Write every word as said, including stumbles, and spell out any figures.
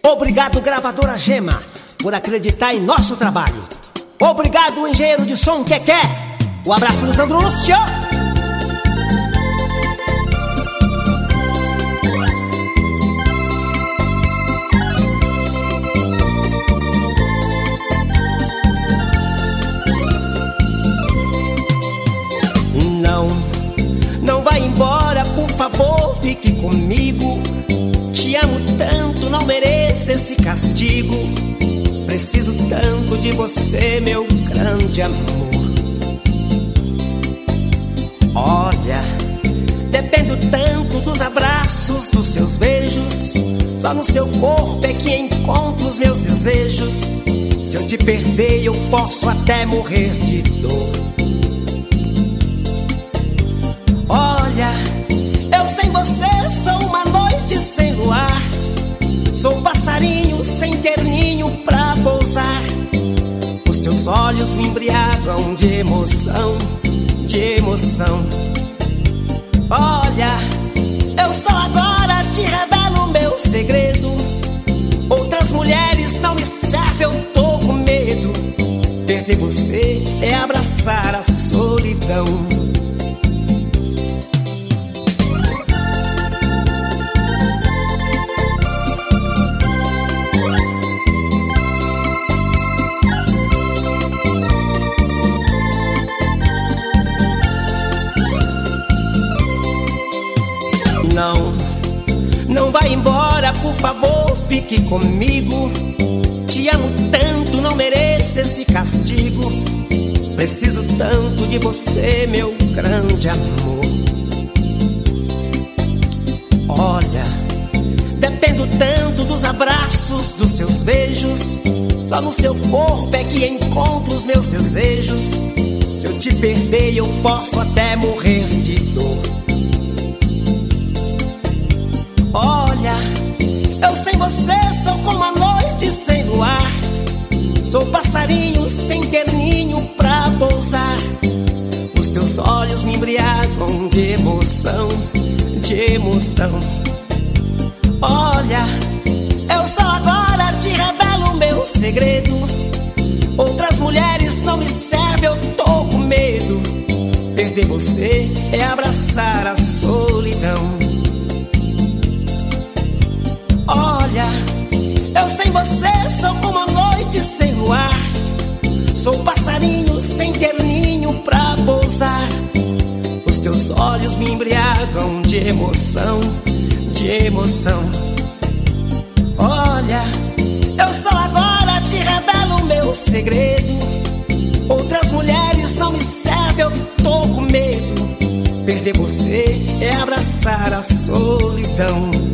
Obrigado, gravadora Gema, por acreditar em nosso trabalho. Obrigado, engenheiro de som Keké. Um abraço, Lisandro Lúcio. Não, não vai embora, por favor, fique comigo. Te amo tanto, não mereço esse castigo. Preciso tanto de você, meu grande amor. Olha, dependo tanto dos abraços, dos seus beijos. Só no seu corpo é que encontro os meus desejos. Se eu te perder, eu posso até morrer de dor. Olha, eu sem você sou uma noite sem luar. Sou um passarinho sem ter ninho pra pousar. Os teus olhos me embriagam de emoção, de emoção. Olha, eu só agora te revelo meu segredo. Outras mulheres não me servem, eu tô com medo. Perder você é abraçar a solidão. Não, não vai embora, por favor, fique comigo. Te amo tanto, não mereço esse castigo. Preciso tanto de você, meu grande amor. Olha, dependo tanto dos abraços, dos seus beijos. Só no seu corpo é que encontro os meus desejos. Se eu te perder, eu posso até morrer de dor. Olha, eu sem você sou como a noite sem luar. Sou passarinho sem ter ninho pra pousar. Os teus olhos me embriagam de emoção, de emoção. Olha, eu só agora te revelo o meu segredo. Outras mulheres não me servem, eu tô com medo. Perder você é abraçar a solidão. Olha, eu sem você sou como a noite sem luar. Sou passarinho sem ter ninho pra pousar. Os teus olhos me embriagam de emoção, de emoção. Olha, eu só agora te revelo o meu segredo. Outras mulheres não me servem, eu tô com medo. Perder você é abraçar a solidão.